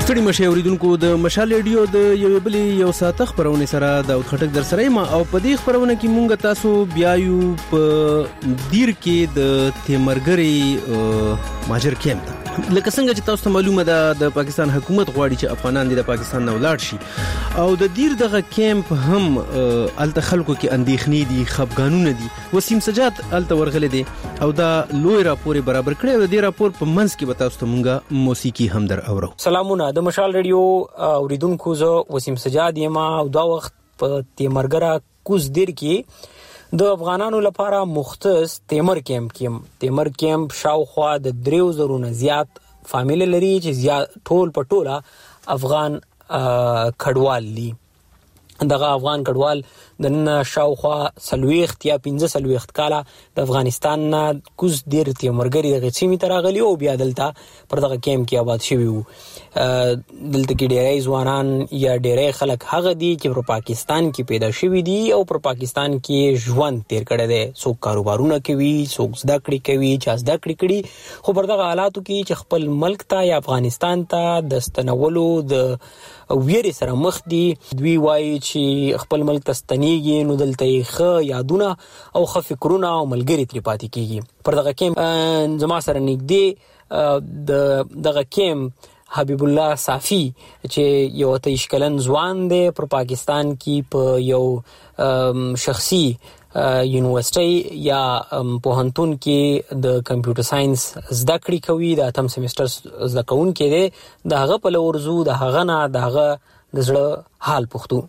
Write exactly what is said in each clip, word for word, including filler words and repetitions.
ستړي مشه اوریدونکو د مشال ریډیو د یو بلې یو ساعت خبرونه سره د خټک در سره ما او په دې خبرونه کې مونږ تاسو بیا یو په دیر کې د تیمرګری ماجر کېم ته لکه څنګه چې تاسو ته معلومه ده د پاکستان حکومت غواړي چې افغانان د پاکستان نه ولاړ شي او د دیر دغه کېمپ هم الته خلکو کې اندېښنې دي خفګانونه دي. وسیم سجاد الته ورغله دي او دا لوی راپور برابر کړی او د دې راپور په منځ کې به تاسو ته مونږه موسیقي هم در اورو. سلامونه د مشال ریډیو اوریدونکو زه وسیم سجاد یم او دا وخت په تیمرګرا کوز دیر کې د افغانانو لپاره مختص تیمر کیمپ کې تیمر کیمپ شاوخوا د دریو زرو نه زیات فامیل لري چې زیات ټول په ټوله افغان کډوال دي. دغه افغان کډوال د نن شاوخوا سلويخت یا پنځه سلويخت کاله د افغانستان نه کوز دیر تیمرګری د غچمی تراغلی او بیا دلته پر دغه کیمپ کې آباد شوی وو. دلته کې ډېری ځوانان یا ډېری خلک هغه دي چې په پاکستان کې پیدا شوي دي او پر پاکستان کې ژوند تیر کړی دی. څوک کاروبارونه کوي، څوک زده کړې کوي، چا زده کړې کړي، خو پر دغه حالاتو کې چې خپل ملک ته یا افغانستان ته د ستنولو د ویرې سره مخ دي. دوی وایي چې خپل ملک ته ستنېږي نو دلته یې ښه یادونه او ښه فکرونه او ملګري ترې پاتې کېږي. پر دغه کیمپ زما سره نږدې د دغه کیمپ حبیب الله صافی چې یو تیش کلن ځوان دی پر پاکستان کې په یو شخصي یونیورسيټي یا پوهنتون کې د کمپیوټر ساينس زده کړې کوي، د اتم سیمستر زده کوونکی دی. د هغه په لورزو د هغه نه د هغه د زړه حال پوښتو.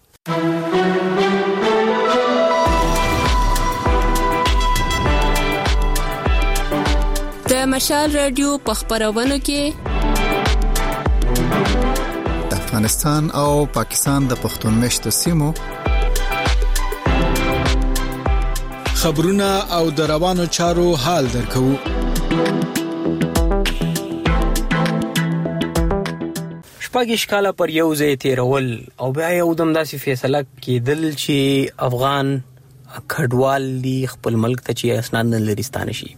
د مشال رادیو په خبرونو کې د افغانستان او پاکستان د پښتون مشتو سیمو خبرونه او د روانو چارو حال درکو. شپږ کاله پر یو ځای تیرول او بیا یو دم داسې فیصله کېدل چې افغان کډوال دی خپل ملک ته چې اسناد نه لري ستانه شي.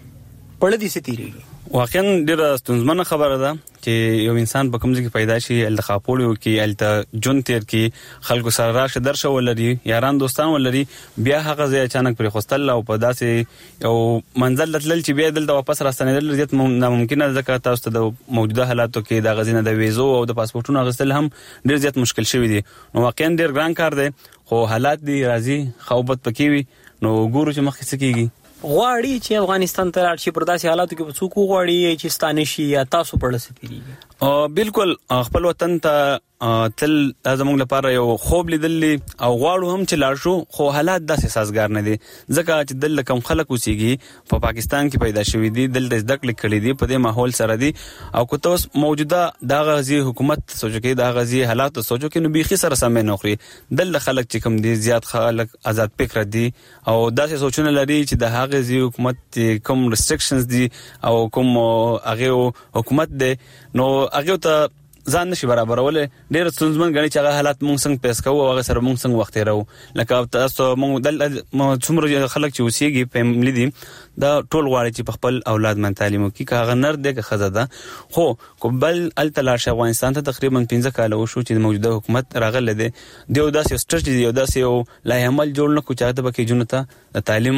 پړه دي ستیریږي. واقعا ډیره ستونزمنه خبره ده چې یو انسان په کوم ځای کې پیدا شي التخاپوړو کې الته جون تیر کې خلکو سره راشه درشه ولري یاران دوستان ولري بیا هغه ځای اچانک پرې خوستل او په داسې یو منزل لتل چې بیا دلته واپس راستنېدل زیات ناممکن ده ځکه تاسو ته د موجوده حالاتو کې د غزینه د ویزو او د پاسپورتونو اخیستل هم ډیر زیات مشکل شوی دی. نو واقعا ډیر ګران کار دی خو حالات دی راځي خوبت پکې وي نو ګورو چې مخکې څه کیږي. غواړي چې افغانستان ته لاړ شي پر داسې حالاتو کې څوک غواړي چې ستانه شي یا تاسو پړه ستیریږي. او بالکل خپل وطن ته تل زموږ لپاره یو خوب لیدل او غواړو هم چې لاړ شو خو حالات داسې سازگار نه دي ځکه چې دلته کم خلک اوسېږي په پاکستان کې پیدا شوي دي دلته زده کړې کړې دي په دې ماحول سره دي او که تاسو موجوده د غزي حکومت سوچو کې د غزي حالات سوچو کې نو بيخي سره سمې نه خوري. دلته خلک چې کم دي زیات خلک آزاد فکر دي او داسې سوچونه لري چې د هغه غزي حکومت کوم ریستریکشنز دي او کوم هغه حکومت دی نو هغه ته ځان نشي برابرولې. ډېر ستونزمن غني چې هغه حالات مونږ څنګه پیس کوو هغه سره مونږ څنګه وخت تیرو لکه تاسو مونږ د څومره خلک چې اوسېږي فیملی دي دا ټول غواړي چې په خپل اولاد من تعلیم وکړي که هغه نر دی که ښځه ده خو قبل التلاش افغانستان ته تقریبا پنځه کاله وشو چې د موجوده حکومت راغله دی دیو داسې سټریټجی دیو داسې یو لای عمل جوړ نه کو چاته بکې جون ته د تعلیم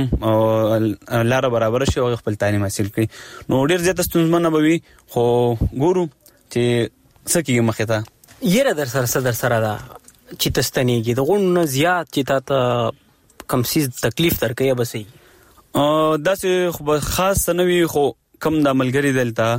لار برابر شي او خپل تعلیم حاصل کړي. نو ډېر زیات ستونزمن به وي خو ګورو چې سکه مخه ته یره در سره سره در سره دا چې تستنیږي د غون زیات چې تا ته کم سیز تکلیف درکې بسې ا داسې خو خاص نوې خو کم د عملګری دلته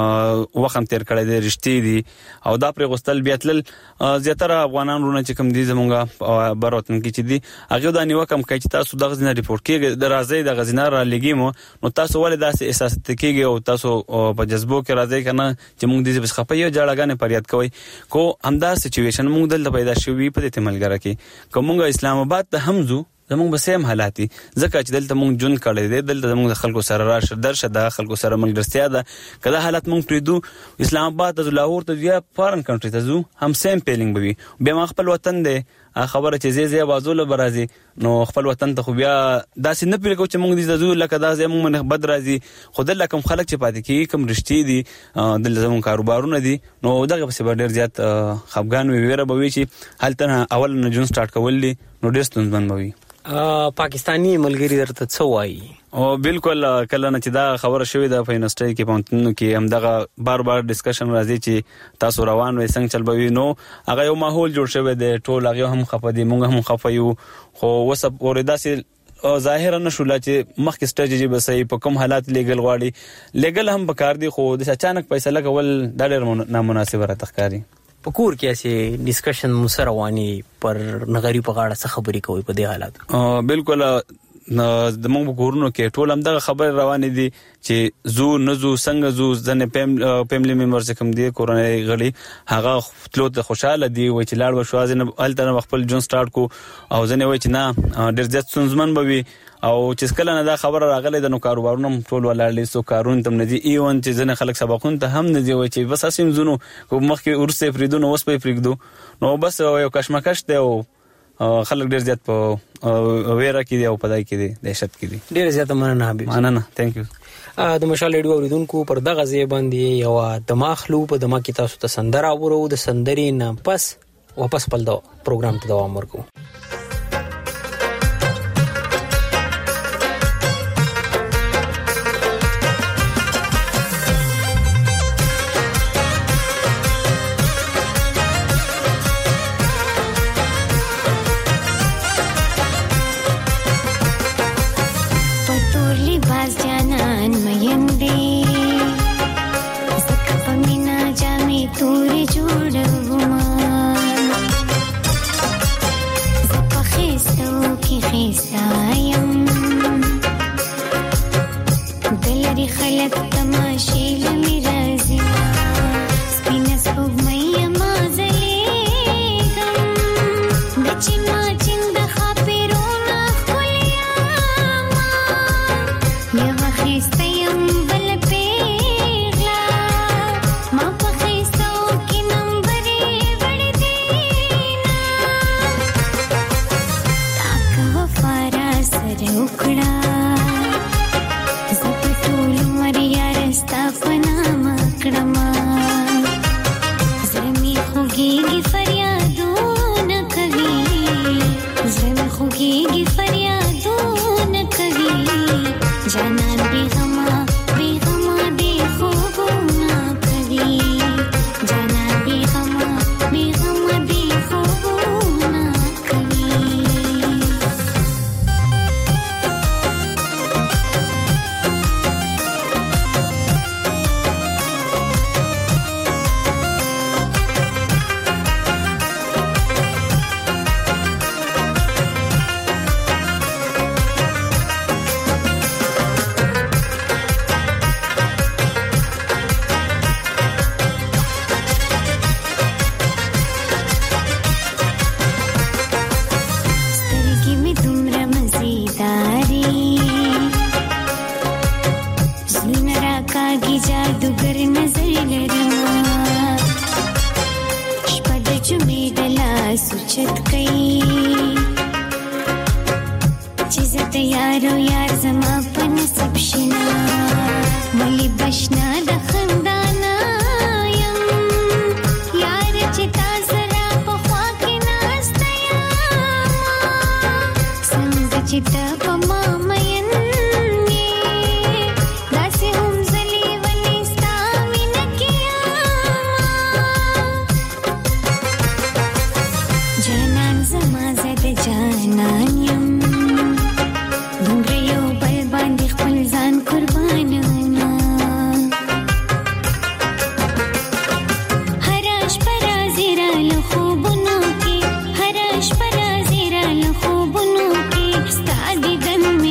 وخت تیر کړی دی رښتې دي او دا پر غوستل بیا تل زیاتره افغانان رونه چې کم دي زمونږه بروتن کې چې دي هغه د نیو کم کوي چې تاسو د غزنه ریپورت کې د راځي د غزنه را لګیمو نو تاسو ولې داسې احساس تکيږي او تاسو په جذبو کې راځي کنه چې موږ دې بس خپې جړاګانې پریاد کوي کو همدا سچويشن موږ دلته پیدا شوی په دې تملګره کې کومه اسلام آباد ته همزو زموږ به سیم حالاتي ځکه چې دلته موږ جون کړی دی دلته موږ د خلکو سره راشه درشه د خلکو سره ملګرتیا ده کله حالت موږ پریدو اسلام آباد ته لاهور ته یا فارن کنټری ته زو هم سیم پیلینګ بوي به ما خپل وطن دی خبره چې زی زی بازول برازي نو خپل وطن ته خو بیا داسې نه پیل کو چې موږ دې زو لکه دا زموږ من بد راځي خود لکه خلک چې پاتې کی کوم رښتې دي د زموږ کاروبارونه دي نو دغه په ډیر زیات خفګان وی ویره به وی چې هلته اول نه جون سٹارټ کول دي نو ډیر ستونزمن وي. پاکستانی ملګری درته څه وایي؟ او بالکل کله نه چې دا خبره شوې ده په یونیورسيټي کې پونتنو کې هم دغه بار بار ډیسکشن راځي چې تاسو روان وي څنګه چل بوي نو هغه یو ماحول جوړ شوی دی ټول هغه هم خپه دي موږ هم خپه یو خو وسب اوردا سي ظاهرا نشول چې مخکې سټریټجی به صحیح په کوم حالات لیګل غواړي لیګل هم بکار دي خو د اچانک فیصله کول دا ډېر نامناسب راته ښکاري. په کور کې اسې ډیسکشن مسروانی پر نغری په غاړه څه خبرې کوي په دې حالات؟ بالکل د موږ کورونو کې ټول هم دغه خبر روانې دي چې زو نزو څنګه زو ځنه پم پملی ممبرز کوم دي کورونای غړي هغه تلو ته خوشاله دي و چې لاړ وشو ځنه الته خپل جون سٹارټ کو او ځنه وای چې نه ډیر ځت سنځمن بوي او چې کله نه دا خبره راغله د نو کاروبارونو ټول ولاړې سو کارون تم ندي ایون چې ځنه خلک سبقون ته هم ندي وای چې بس اسیم زونو کو مخکې ورسه فریدو نو وس په فریدو نو بس یو کشمکش دی او خلک ډیر زیات په ویره کې دی او پدای کې دی دهشت کې دی. ډیر زیات مننه حبیب. مننه ثانک یو. د مشال ریډیو اوریدونکو پر دغه ځای باندې یو دماغ لو په دماغ کې تاسو ته سندره اورو د سندرې نه پس واپس خپل دا پروګرام ته دوام ورکو. خوبونو کې هر شپه راځي را له خوبونو کې ستادي دن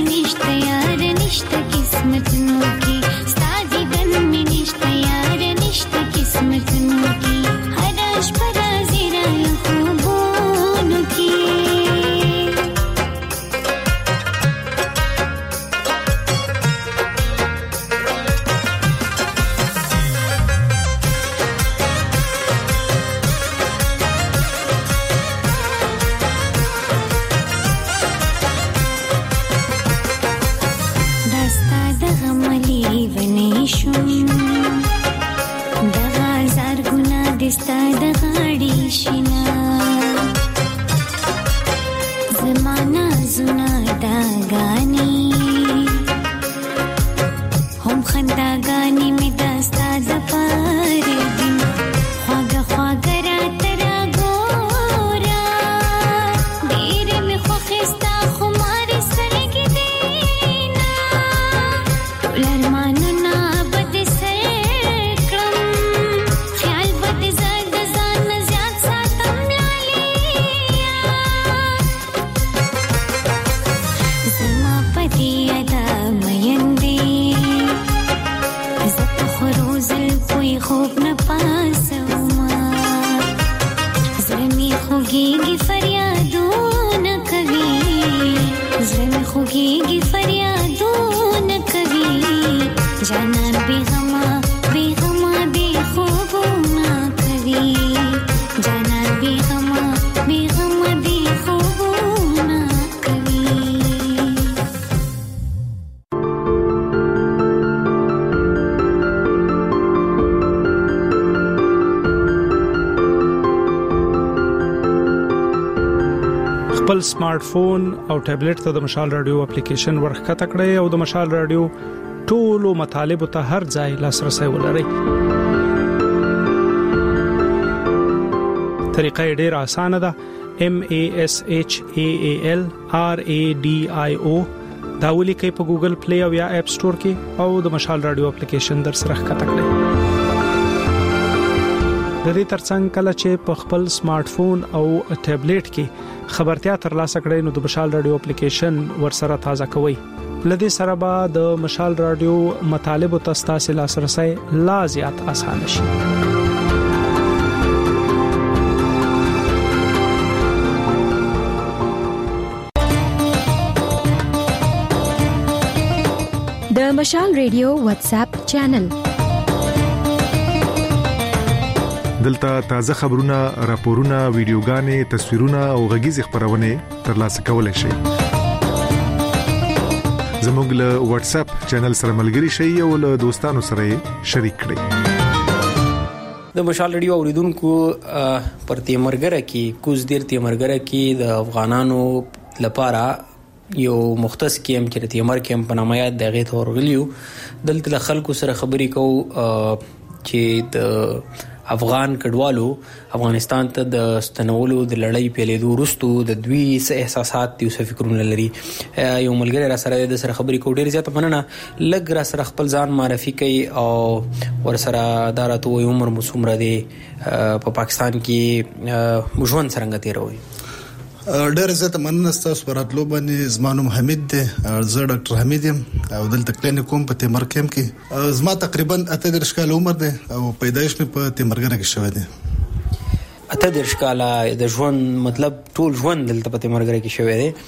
خنداګانی هم خنداګانی می داستا د پاره دي خواږه خواږه را تر ګورا ډېر می خوښستا خو ماري سرګې دینا ولرمانو نا بد سر کړم خیال بد زاد ځان زیات ساتم لالیا زما پدی ادا مېندې زت خروز کوئی خوب نه پاسوما زمي خوږيږي فریادونه کوي زمي خوږيږي فریادونه کوي جانان بیغما بیغما بی خوبونه کوي جانان بیغما بیغما بی خوبونه کوي خپل سمارټ فون او ټابلیټ ته د مشال رادیو اپلیکیشن ورخته کړئ او د مشال رادیو ټولو مطالب ته هر ځای لاسرسي ولرئ. طریقه ډېره اسانه ده. M A S H A A L R A D I O دا ولیکئ په ګوګل پلی او یا اپ سٹور کې او د مشال رادیو اپلیکیشن در سره ښکته کړئ. د دې ترڅنګ کله چې په خپل سمارټ فون او ټابلیټ کې خبرتیا ترلاسه کړئ نو د مشال رادیو اپلیکیشن ورسره تازه کوئ. لدې سره به د مشال رادیو مطالب او تاسو لاسرسي لا زیات اسانه شي. د مشال رادیو واتس اپ چینل دلته تازه خبرونه، راپورونه، ویډیوګانې، تصویرونه او غږیز خبرونه ترلاسه کولای شئ. زموږ له واتس اپ چینل سره ملګري شئ او له دوستانو سره شریک کړئ. د مشال رادیو اوریدونکو پر تیمرګره کې کوز دیر تیمرګره کې د افغانانو لپاره یو مختص کیم چې تیمر کیم په نامه یاد دغه تور غلیو دلته خلکو سره خبرې کوو چې د افغان کډوالو افغانستان ته د ستنولو د لړۍ پیلېدو وروسته د دوی څه احساسات دي او څه فکرونه لري. یو ملګری را سره د سره خبرې کوي ډېر زیات مننه. لږ را سره خپل ځان معرفي کوي او ور سره دا راته وایي عمر مو څومره دی، په پاکستان کې ژوند څرنګه تېروي. ډېر زیات مننه ستاسو پر راتلو باندې. زما نوم حمید دی، زه ډاکټر حمید یم او دلته کلینیک کوم په تیمر کیم کې. زما تقریبا اته دېرش کاله عمر دی او پیدایش مې په تیمرګره کې شوی دی. اته دېرش کاله د ژوند مطلب ټول ژوند دلته په تیمرګره کې شوی دی.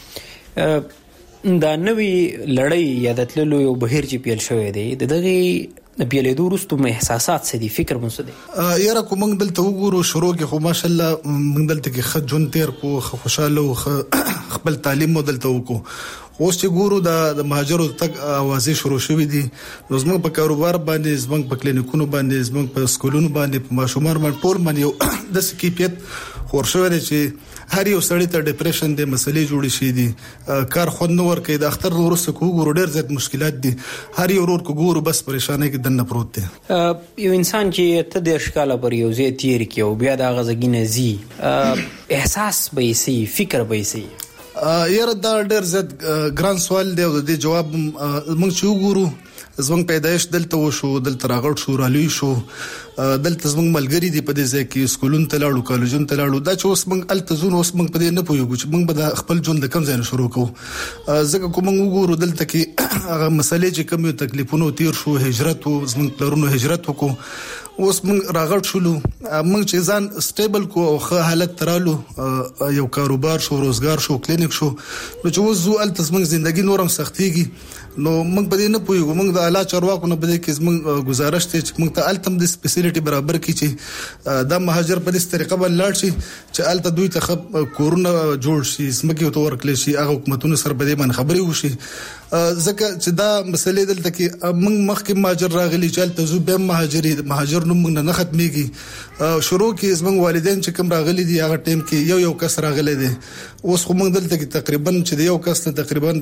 دا نوې لړۍ یا د تللو یو بهیر چې پیل شوی دی د دغه د پیلېدو وروسته مې احساسات څه دي، فکر مو څه دی؟ یاره کوم موږ دلته وګورو شروع کې خو ماشاءالله موږ دلته کې ښه ژوند تېر کو، ښه خوشاله او خپل تعلیم مو دلته وکړو. اوس چې ګورو د مهاجرو تک اوازې شروع شوې دي نو زموږ په کاروبار باندې، زموږ په کلینیکونو باندې، زموږ په سکولونو باندې، په ماشومان باندې ټول باندې یو د سکیپیت خور شوی دی چې هر یو سړی ته ډیپریشن دی، مسلې جوړې شي دي، کار خود نه ورکوي. د اختر وروسته کو ګورو ډېر زیات مشکلات دي، هر یو ورور کو ګورو بس پریشانه کې دنه پروت دی. یو انسان چې ته د ښکاله پر یو ځای تیر کې او بیا د غزګینه زی احساس به سي، فکر به سي. یاره دا ډېر زیات ګران سوال دی او د دې جواب موږ چې وګورو زموږ پیدایش دلته وشو، دلته راغړ شو، رالوی شو، دلته زموږ ملګری دي په دې ځای کې سکولونو ته لاړو، کالجونو ته لاړو. دا چې اوس موږ الته ځو اوس موږ په دې نه پوهیږو چې موږ به د خپل ژوند د کوم ځای نه شروع کوو. ځکه کوم موږ وګورو دلته کې هغه مسلې چې کوم یو تکلیفونه تیر شو، هجرت وو، زموږ پلرونو هجرت وکړو، اوس موږ راغړ شولو، موږ چې ځان سټیبل کو او ښه حالت ترالو، یو کاروبار شو، روزګار شو، کلینیک شو، نو چې اوس زو الته زموږ ژوندۍ نورم سختيږي نو موږ په دې نه پوهیږو. موږ د اعلی چارواکو نه بده کې زموږ گزارش ته چې موږ ته التم د سپیشلیټي برابر کی چې دا مهاجر په دې طریقه باندې لاړ شي چې الته دوی ته کورونا جوړ شي، سمګي تو ورکل شي، هغه حکومتونو سره په دې باندې خبري وشي. ځکه چې دا مسلې دلته کې موږ مخکې مهاجر راغلي چې الته زو به مهاجري مهاجر نوم موږ نه ختميږي. شروع کې زموږ والدین چې کوم راغلي دي هغه ټیم کې یو یو کس راغلی دی. اوس خو موږ دلته کې تقریبا چې یو کس ته تقریبا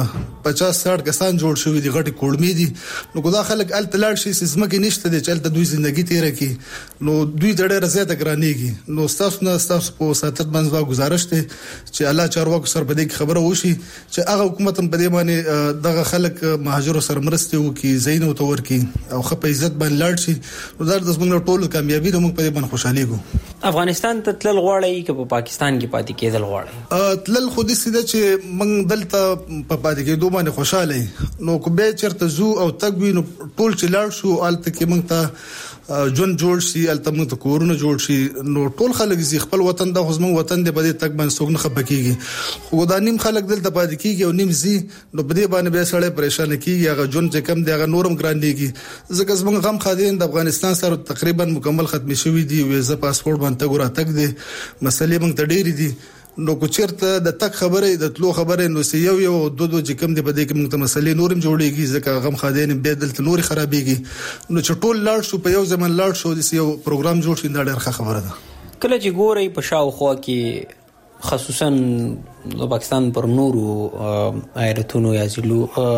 پچاس ساठ کسان جوړ شوی دي غټي کوړمې دي. نو کو دا خلک ال تلاړ شي سیسمه کې نشته دي چې ال دوی ژوندۍ تیر کی نو دوی ډېر زیاته ګرانېږي. نو تاسو نه تاسو په ساتت باندې گزارش ته چې الله چارواکو سره په دې خبره وشي چې هغه حکومت په دې باندې دغه خلک مهاجر سره مرسته وکي زین او تور کی او خپ عزت باندې لاړ شي. نو دا د زموږ ټولو کامیابی د موږ په دې باندې خوشاله ګو. افغانستان ته تلل غواړي که په پاکستان کې پاتې کېدل غواړي؟ تلل خو دې سیده چې موږ دلته په پاتې کېدو باندې خوشاله نو کو به چرته زو او تګوي نو ټول چې لاړ شو الته کې موږ ته جون جوړ شي الته موږ ته کورونه جوړ شي نو ټول خلک زی خپل وطن د خو زموږ وطن دی په دې تک باندې سوګ نه خپکیږي. خو دا نیم خلک دلته پاتې کیږي او نیم زی نو په دې باندې به سړی پریشان کیږي. هغه جون چې کم دی هغه نورم ګران دیږي. ځکه زموږ غم خادین د افغانستان سره تقریبا مکمل ختم شوی دی. ویزه پاسپورت باندې ګورا تک دی مسلې موږ ته ډېری دي. نو کو چیرته د تک خبره د تلو خبره نو سی یو یو دو دو چې کم دی په دې کې موږ ته مسلې نورم جوړيږي. ځکه غم خادین به دلته نور خرابيږي. نو چې ټول لاړ شو په یو ځمن لاړ شو د یو پروګرام جوړ شي دا ډېر ښه خبره ده. کله چې ګوري په شاوخوا کې خصوصا د پاکستان پر نورو ایالتونو یا ضلعو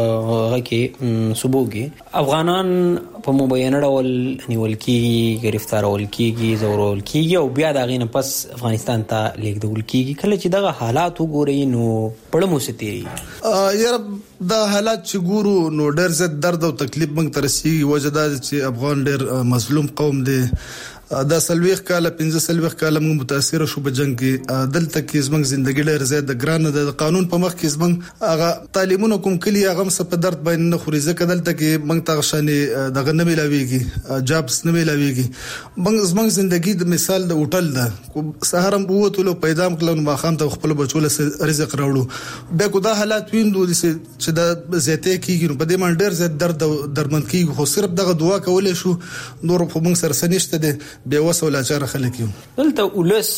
هغه کې صوبو کې افغانان په مبینه ډول نیول کېږي گرفتارول کېږي زورول کېږي او بیا د هغې نه پس افغانستان ته لیږدول کېږي. کله چې دغه حالات وګورئ نو پړه مو څه تېرېږي؟ یاره دا حالات چې ګورو نو ډېر زیات درد او تکلیف موږ ته رسېږي. وجه دا چې افغان ډېر مظلوم قوم دی. دا سلويخ کاله پنځه سلويخ کاله موږ متاثر شو په جنگ کې. دلته کې زموږ ژوندۍ ډېر زیات د ګران د قانون په مخ کې زموږ هغه تعلیمونو کوم کلی هغه هم په درد باندې نه خوري. ځکه دلته کې موږ ته شانې دغه نه ملاويږي جابس نه ملاويږي. موږ زموږ ژوندۍ د مثال د هوټل ده سهار هم بوتلو پیدا مکلو ما خام ته خپل بچو له رزق راوړو. به کو دا حالات ویندو چې دا زیاته کیږي نو په دې باندې ډېر زیات درد درمن کیږي. خو صرف دغه دعا کولای شو نور په موږ سره سنشته ده به وسو لاچار خلک یو. دلته ولس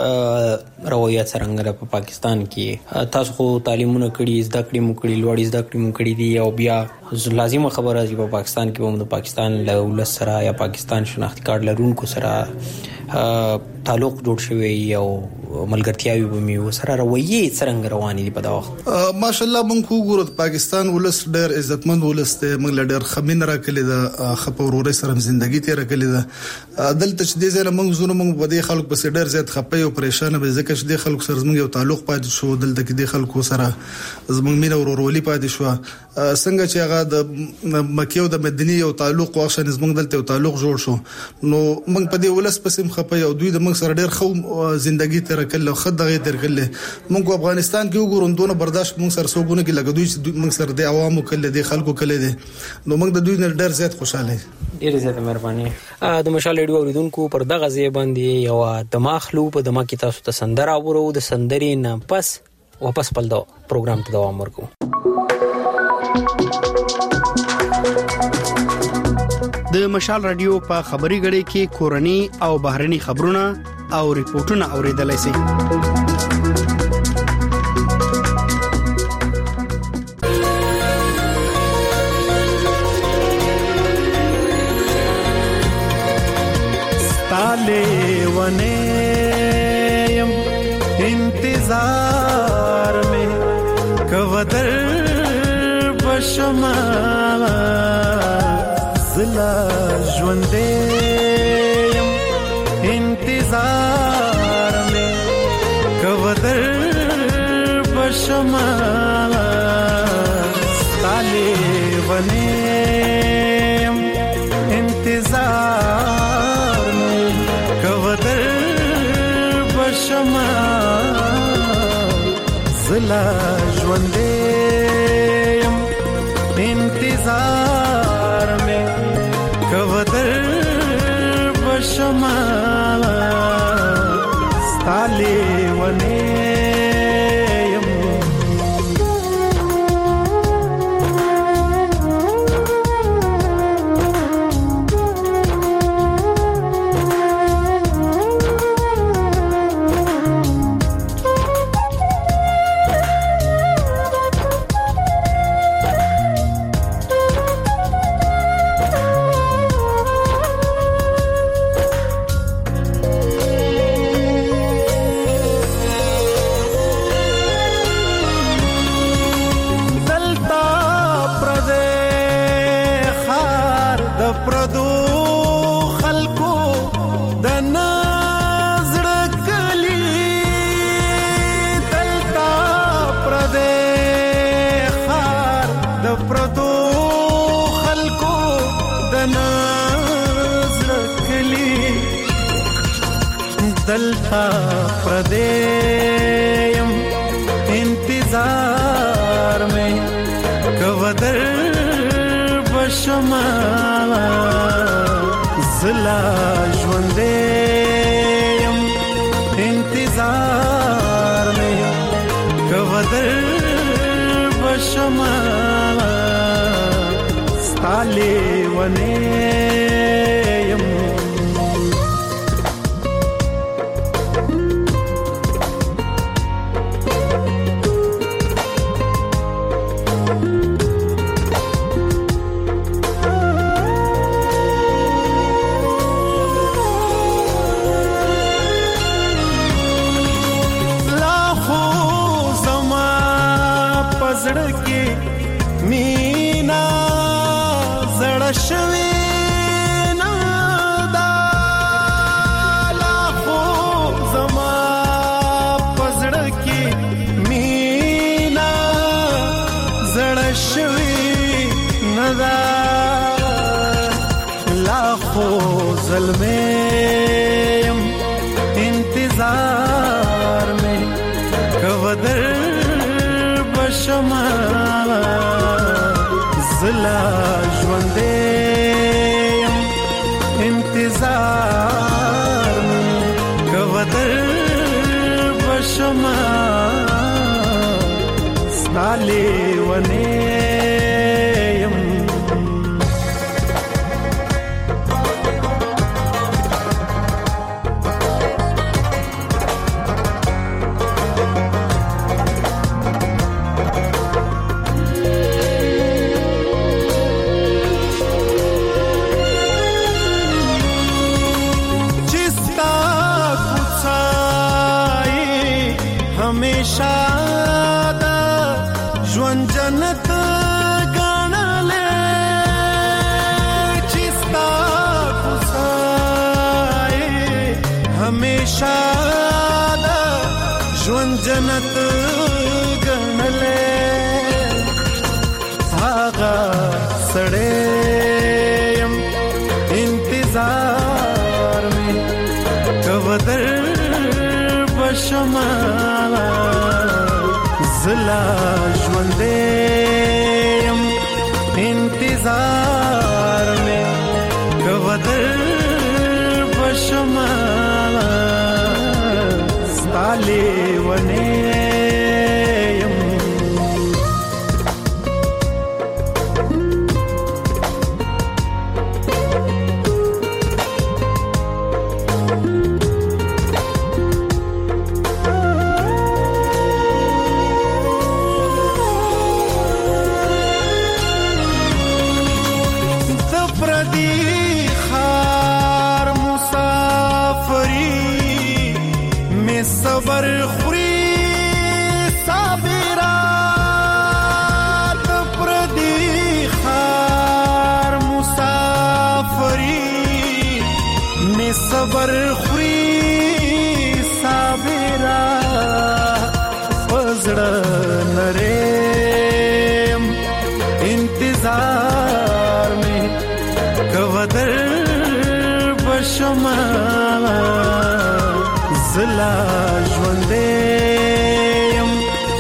روایت څنګه په پاکستان کې تاسو خو تعلیمونه کړي زده کړې مو کړي لوړې زده کړې مو کړي دي او بیا لازمه خبره چې په پاکستان کې هم د پاکستان له ولس سره یا پاکستان شناختی کارت لرونکو سره تعلق جوړ شوی او ملګرتیاوي به مې وسره رویه څنګه روانې دي په دا وخت؟ ماشالله موږ وګورو پاکستان ولس ډېر عزتمند ولس دی. موږ ډېر خمین راکلي ده خپوروري سره ژوندۍ تیر کړې ده. دلته چې دې ځله موږ زونه موږ په دې خلکو په ډېر زیات خپه او پریشان به ځکه چې دې خلکو سره موږ یو تعلق پاتې شو. دلته کې دې خلکو سره زموږ مینه ورورولي پاتې شو. څنګه چې هغه د مکه او د مدینه یو تعلق واښه زموږ دلته یو تعلق جوړ شو نو موږ په دې ولس پسې خپه او دوی د موږ سره ډېر خو ژوندۍ تیر کړل خد دغه تیر کړل. موږ افغانستان کې وګورم دونه برداشت موږ سره سوګونه کې لګ دوی چې موږ سره د عوامو کله د خلکو کله دي نو موږ د دوی نه ډېر زیات خوشاله. ډېر زیات مهرباني. د مشال ریډیو اوریدونکو پر دغه ځای باندې یو دماغلو په دماغ کې تاسو ته سندره اورو. د سندرې نه پس واپس پل دا پروګرام ته دوام ورکو. د مشال رادیو په خبري غړي کې کورني او بهرني خبرونه او ریپورتونه اوریدلای شئ. ताले वने यम इंतजार में कवदर बशमा जिला ژوندې يم انتظار में कवदर बशमा ताले वने यम इंतजार कवदर बशमा जिला ژوندې يم انتظار में कवदर बशमा स्ताले वने د پردو خلکو د نظر کلی دلتا پردې خار د پردو خلکو د نظر کلی دلتا پردې انتظار میں کوادر بشما زلا ژوندیم انتظار میں کوادر بشما ستاله ونیم شوی نادا لاخو زما پزړه کې مینا زړه شوی نادا لاخو ظلمم انتظار میں کوادر بشما زلا ژوندیم انتظار کوادر بشما ستاله ونیم हमेशा दा ژوند جنت غنلې چستا کوسای हमेशा दा ژوند جنت غنلې هاغه سړې انتظار میں کوادر بشما زلا ژوندیم انتظار میں کوادر بشما ستاله ونیم صبر خوري صابرات پردي خار مسافري می صبر خوري صابرات فزړه نرم انتظار می کوادر بشما زلا ژوندیم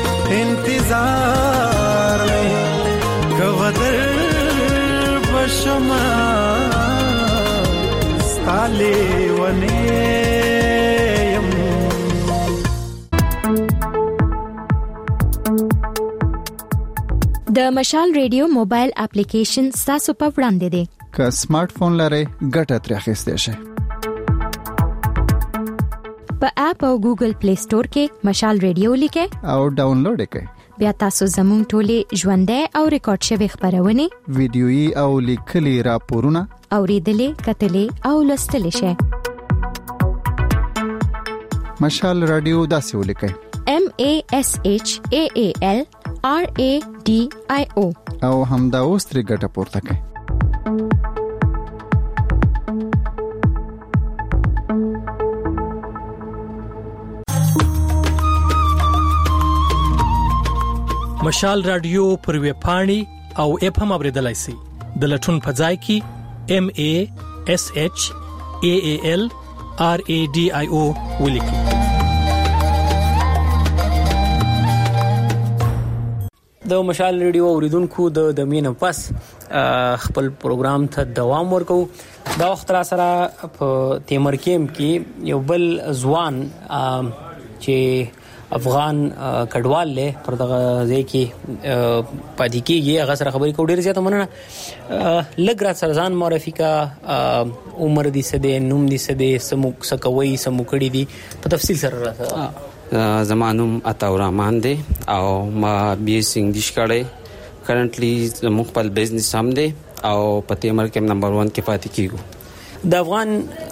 انتظار میں کوادر بشما ستاله ونیم د مشال ریډیو موبایل اپلیکیشن تاسو په وړاندې دی که سمارټ فون لرئ ګټه ترې اخیستئ شئ په اپ او ګوګل پلی سٹور کې مشال ریډیو لیکئ او ډاونلوډ کړئ بیا تاسو زموږ ټولې ژوندۍ او ریکارډ شوی خبرونه ویډیويي او لیکلي راپورونه اوریدلې کتلې او لوستلې شئ مشال رادیو داسې ولیکئ M A S H A A L R A D I O او همدا اوس ترې ګټه پورته کړئ مشال رادیو پر ویب پاڼې او اپ هم اوریدلای شئ د لټون په ځای کې ام ای اس اچ ای ای ال آر ای ډي آی او ولیکئ. د مشال ریډیو اوریدونکو د د مینه پس خپل پروګرام ته دوام ورکو. دا وخت را سره په تیمر کېم کې یو بل ځوان چې افغان کډوال له پر دغه ځای کې پاتې کېږي هغه سره خبرې کوو. ډېر زیاته مننه. لږ را سره ځان معرفي کا، عمر دې څه دی، نوم دې څه دی، څه کوئ، څه مو کړي دي، په تفصیل سره راته. زما نوم عطاء الرحمن دی او ما بی ایس انګلیش کړی. کرنټلی زموږ خپل بزنس هم دی او په تیمر کې نمبر ون کې پاتې کیږو. د افغان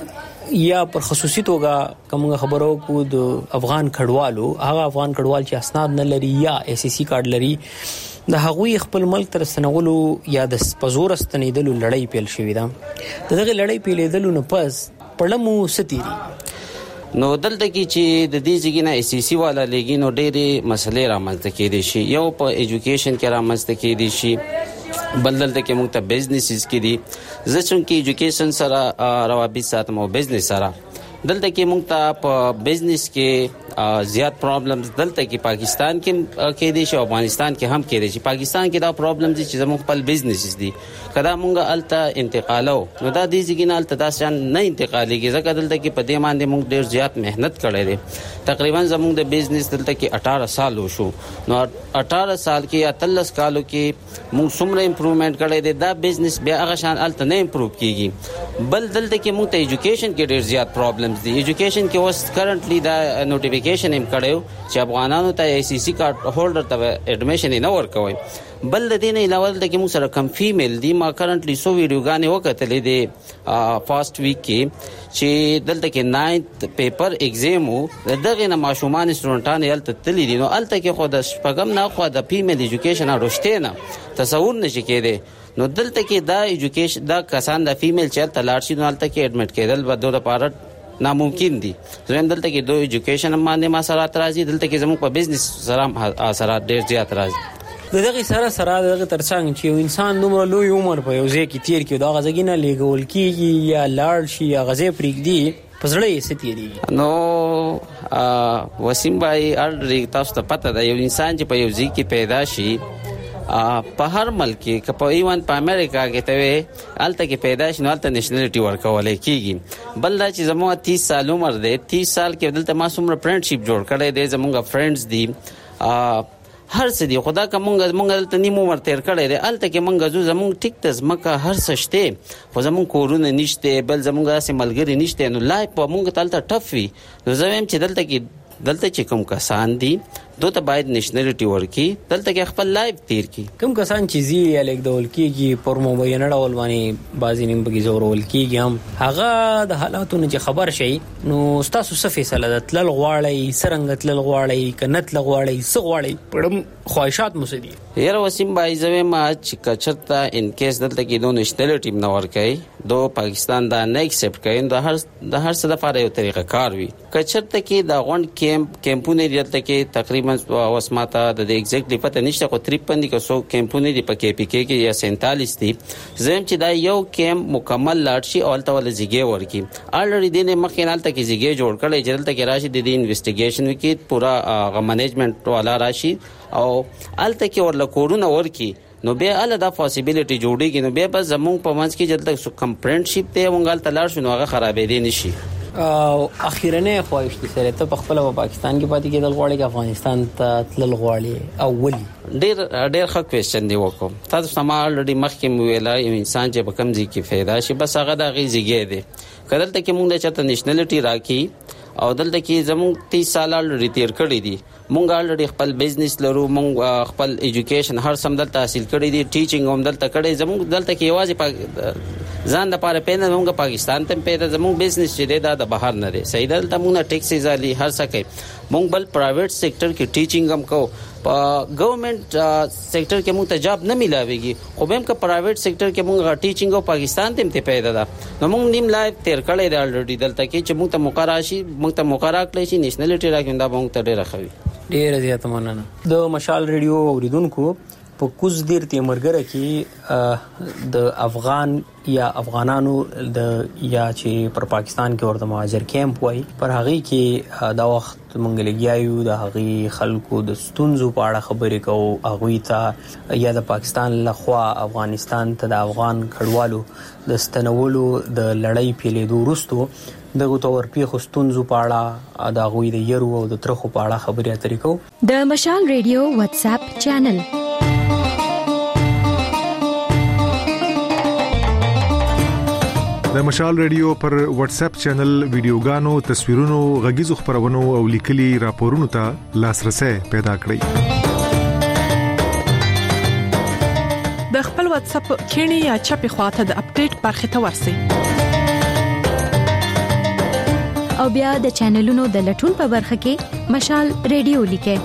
یا پر خصوصي توګه کومه خبرو کو د افغان کډوالو، هغه افغان کډوال چې اسناد نه لري یا ایس سی کارت لري، د هغوی خپل ملک تر ستنولو یا د پزور ستنیدلو لړۍ پیل شوې ده. دغه لړۍ پیلېدلو نه پس پړمو ستيري نو دلته کې چې د دې ځګینه ایس سی والا لګي نو ډېرې مسلې رامنځته کېدې شي. یو په ایجوکیشن کې رامنځته کېدې شي، بل دلته کې موږ ته بزنسز کې دي. زه چې ایجوکیشن سره روابط ساتم او بزنس سره، دلته کې موږ ته په بزنس کې زیات پرابلمز دلته کې پاکستان کې کې دي شي، افغانستان کې هم کې دي شي. پاکستان کې دا پرابلمز چې زموږ خپل بزنسز دي، کله موږ الته انتقالو نو دا دې ځګینه الته داس جان نه انتقالېږي، ځکه دلته کې په دې باندې موږ ډېر زیات مهنت کړی دی. تقریبا زموږ د بزنس دلته کې اٹھارہ سال وشو. نو اٹھارہ سال کې یا تلس کالو کې موږ څومره امپروومنت کړی دی، دا بزنس بیا هغه شان الته نه امپروو کیږي. بل دلته کې موږ ته ایجوکیشن کې ډېر زیات پرابلمز دي. ایجوکیشن کې اوس کرنټلی دا نوټیفیکیشن هم کړو چې افغانانو ته ای سی سی کارت هولډر ته اډمیشن نه ورکوي. بل د دې نه علاوه د کوم سره کم فیمیل دي. ما کرنټلی سو ویډیوګانې وکړلې دي فاست ویک کې چې دلته کې ناینث پیپر ایگزام وو، دغه نه ماشومان سټوډنټان یلته تللی دي. نو الته کې خو د شپږم نه خو د فیمیل ایجوکیشن اړوشته نه تصور نشي کېده. نو دلته کې دا ایجوکیشن دا کسان د فیمیل چیرته لاړ شي نو الته کې اډمټ کېدل به دوه لپاره ناممکن دي. زم دلته کې دوه ایجوکیشن باندې ما سره راځي، دلته کې زموږ په بزنس سره سره ډېر زیات راځي. دغه سره سره دغه ترڅنګ چې انسان دومره لوی عمر په یو ځای کې تیر کړي دا غزګینه لګول کیږي یا لاړ شي یا غزې پرېږدي پسړې ستېری. نو وسیم بھائی الډری تاسو ته پته ده یو انسان چې په یو ځای کې پیدا شي په هر ملک کې په ایوان په امریکا کې ته الته کې پیدا شي نو الته نېشنلټي ورکولای کیږي. بل دا چې زموږ تیس سال عمر دی، تیس سال کې دلته ما څومره فرندشپ جوړ کړی دی، زموږ فرندز دي هر څه دی. خدا که مونږ مونږ دلته نیمه عمر تیر کړی دی، الته کې مونږ زو زموږ ټیک ته ځمکه هر څه شته، خو زموږ کورونه نشته، بل زموږ داسې ملګري نشته. نو لایف په مونږ تلته ټف وي. نو زه وایم چې دلته کې دلته چې کوم کسان دي دوی ته باید نېشنلټي ورکړي، دلته کې خپل لایف تیر کړي. کوم کسان چې زی الګ ډول کېږي پر موبایل نه ډول باندې بازی نیم بګي زور ول کېږي، هم هغه د حالاتو نه خبر شي نو تاسو څه فیصله ده؟ تل غواړي سرنګ تل غواړي کنت لغواړي څه غواړي پړم خواهشات مسدي. یاره وسیم بھائی زوی ما چې کچرتا ان کیس دلته کې دوه نېشنلټي نه ورکړي، دو پاکستان دا نه ایکسپټ کوي، د هر د هر څه لپاره یو طریقه کار وي. کچرتا کې دا غونډ کیمپ کیمپونه دلته کې تقریبا وسماته د ایگزیکټلی پته نشته، خو تریپن دي که سو کیمپونه دي په کې پی کې کې یا سینتالیس دي. زم چې دا یو کیمپ مکمل لاړ شي او الته ول زیګي ورکی الریډي دینه مخینال ته کې زیګي جوړ کړي چې دلته کې راشي د دې انویسټیګیشن وکي پورا غ منیجمنت والا راشي او الته کې ورل کورونه ورکی نو به ال دا پوسیبিলিټي جوړيږي. نو به بس زموږ په منځ کې جلته سو کمپرنټشپ ته مونږه تلار شنو هغه خرابې دي نشي. او اخیرنه خواهش دي سره ته په خپل پاکستان کې پاتې کېدل غواړي که افغانستان ته تلل غواړي؟ اولی ډېر ډېر ښه کوېشن دی وکم. تاسو سما الریډي مخکې ویلا یو انسان چې په کوم ځای کې فایده شي بس هغه د غي زیږي دی. کله ته کې مونږ د چته نېشنلټي راکې او دلته کې زموږ تیس سال الریډي تیر کړی دي. مونږ الریډي خپل بزنس لرو، مونږ خپل ایجوکیشن هر سم دلته حاصل کړی دي، ټیچینګ هم دلته کړی. زموږ دلته کې یوازې ځان د پاره پېنه مونږ پاکستان ته پیدا زموږ بزنس چې دی دا د بهر نه دی. صحیح دلته مونږ ټیکسز علي هر څه کوي. مونږ بل پرایویټ سېکټر کې ټیچینګ هم کوو، په ګورنمنت سېکټر کې مونږ ته جاب نه ملاويږي، خو به هم که پرایویټ سېکټر کې مونږ ټیچینګ او پاکستان ته ته پیدا ده. نو مونږ نیم لایف تیر کړی دی الریډي دلته کې چې مونږ ته مقرر شي، مونږ ته مقرر کړی شي نېشنلټي راکیندا مونږ ته ډېر خوي. ډیر زیات مننه د مشال ریډیو اوریدونکو په کوز دیر تیمرګره کې د افغان یا افغانانو د یا چې پر پاکستان کې ورته مهاجر کیمپ وای پر هغه کې دا وخت مونږ لګیایو د هغه خلکو د ستونزو په اړه خبرې کوو هغه ته یا د پاکستان لخوا افغانستان ته د افغان کډوالو د ستنولو د لړۍ پیلېدو وروسته دغه تور پیښو ستونزو په اړه د هغه د يرو او د ترخو په اړه خبرې اترې کوو د مشال ریډیو واتس اپ چینل د مشال ریډیو پر واتس اپ چینل ویډیوګانو تصویرونو غږیزو خبرونو او لیکلي راپورونو ته لاسرسي پیدا کړئ د خپل واتس اپ کینی یا چپی خواته د اپډیټ برخه ته ورسئ او بیا د چینلونو د لټون په برخه کې مشال ریډیو لیکئ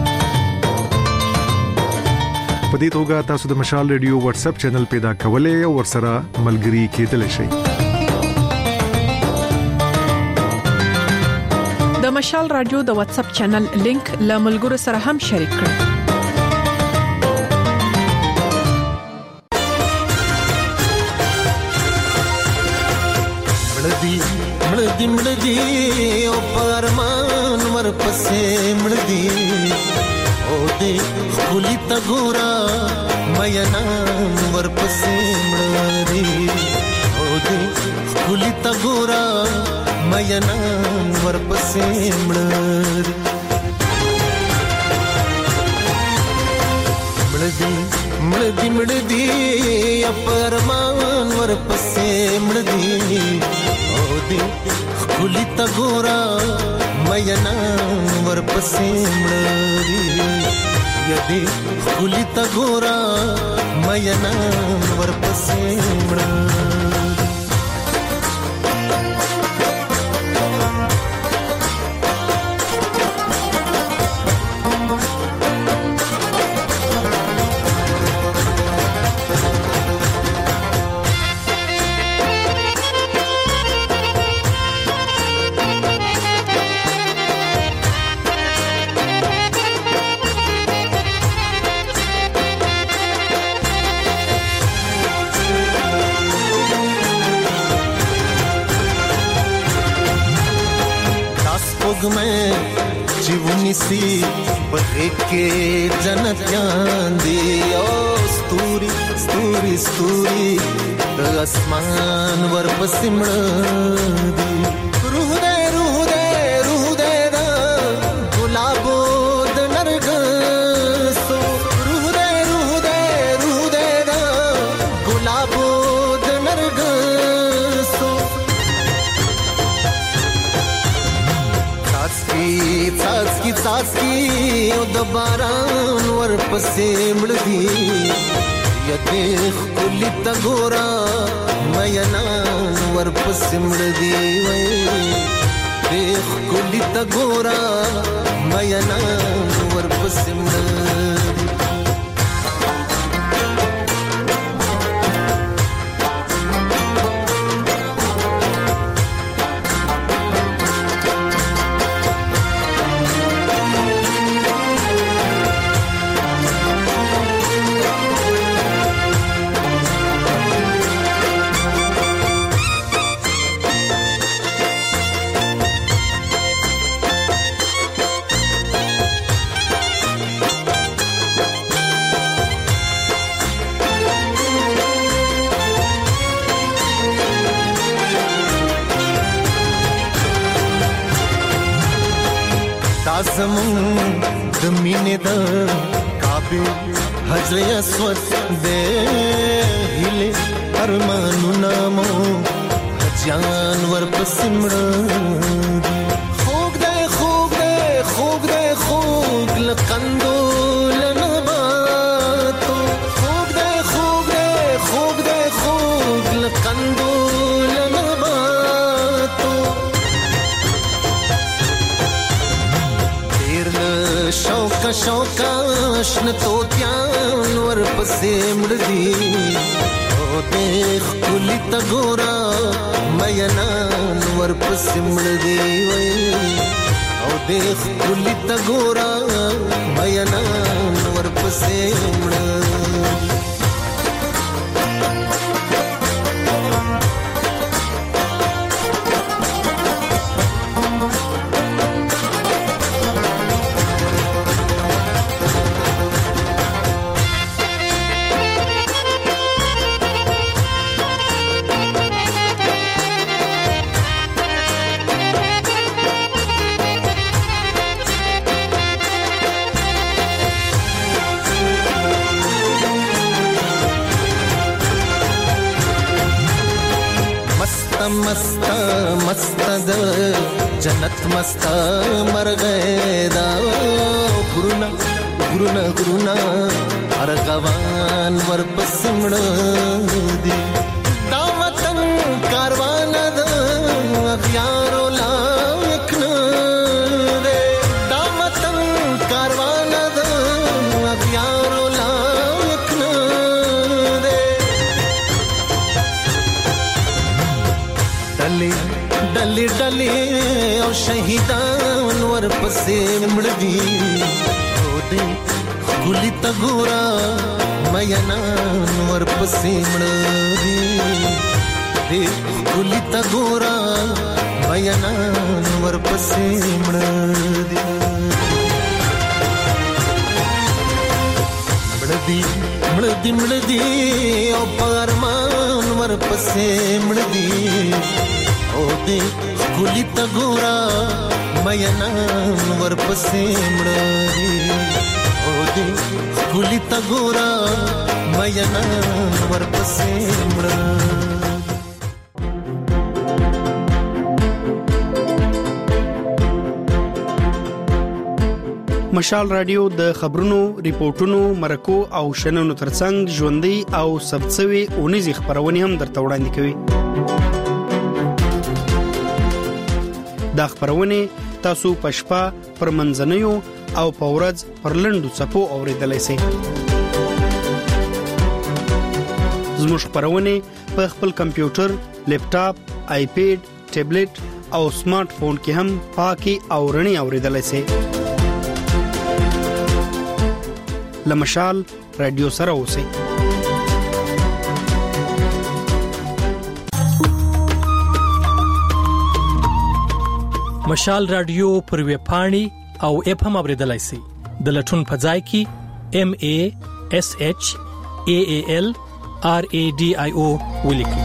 په دې توګه تاسو د مشال ریډیو واتس اپ چینل پیدا کولای او ورسره ملګري کېدلی شئ د مشال رادیو د واتس اپ چینل لینک له ملګرو سره هم شریک کړئ مړدي مړدي مړدي او پرمان ورپسې مړدي او دې خولي تا ګورا مېنا ورپسې مړدي او دې خولي تا ګورا مېنا ورپسې مړدي مړدي مړدي مړدي پرمان ورپسې مړدي او دې خولي تا ګورا مېنا ورپسې مړدي یدې خولي تا ګورا مېنا ورپسې مړدي में जीवनी सी बहे के जनत्यान दी ओ स्तूरी स्तूरी स्तूरी आसमान वर पसिमड़ दी रूह दे रूह दे रूह दे दा गुलाबो द नरगसो रूह दे रूह दे रूह दे दा गुलाबो द नरगसो सासकी सासकी ओ दबारान ورپسې مړدي یته خولي تا ګورا مېنا ورپسې مړدي وې دې خولي تا ګورا مېنا ورپسې مړدي زمون د مینې د کعبه حجر اسود دې هله ارمانونه مو جان ورپسې مړدي خوګ دې خوګ دې خوګ دې خوګ لقندو لنباتو خوګ دې خوګ دې خوګ دې خوګ لقندو لنباتو شوکا شوکا شن توتیان ورپسې مړدي او دې خولي تا ګورا مېنا ورپسې مړدي وې او دې خولي ته ګورا مینا ورپسې مړه مستا مستا د جنت مستا مرغیدا ګرونا ګرونا ګرونا ارغوان ورپسمړ دی دا وطن کاروان د اغیارو لایق نه دی دا وطن کاروان د اغیارو لایق نه دی ډلې ډلې ډلې او شهیدان ورپسې مړ دي او دې ګولې ته ګورا میانان ورپسې مړ دي دې ګولې ته ګورا میانان ورپسې مړ دي مړ دي مړ دي مړ دي او پرمان ورپسې مړ دي او دې ګولې ته ګورا میانان ورپسې مړ دي او دې ګولې ته ګورا میانان ورپسې مړ مشال رادیو د خبرونو، ریپورتونو، مرکو او شننو ترڅنګ ژوندۍ او سبڅوي اونیزي خبرونه هم درته وړاندې کوي. دا خبرونه تاسو په شپه پر منځنیو او په ورځ پر لنډو چپو اوریدلای شئ. زموږ خبرونه په خپل کمپیوټر، لیپټاپ، آیپیډ، ټابلیټ او سمارټ فون کې هم پاکي او رڼي اوریدلای شئ. لمشال رادیو سره اوسئ. مشال رادیو پر ویب پاڼې او اپ هم اوریدلای شئ. د لټون په ځای کې ام ا اس اچ ا ا ال ار ا ډي آی او ولیکئ.